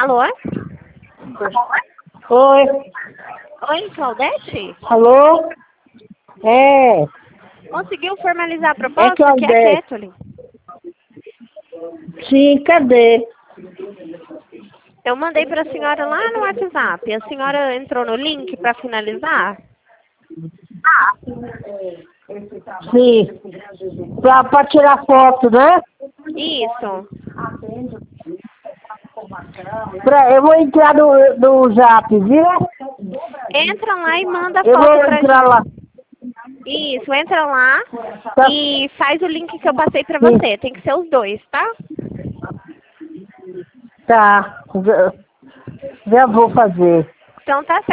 Alô? Oi. Oi, Claudete? Alô? É. Conseguiu formalizar a proposta? Que é a Claudete. Kathleen. Sim, cadê? Eu mandei para a senhora lá no WhatsApp. A senhora entrou no link para finalizar? Sim. Pra tirar foto, né? Isso. Eu vou entrar no Zap, viu? Entra lá e manda a Eu foto vou pra entrar lá. gente. Isso, entra lá Tá. e faz o link que eu passei pra Sim. você. Tem que ser os dois, tá? Tá. Já vou fazer. Então tá certo.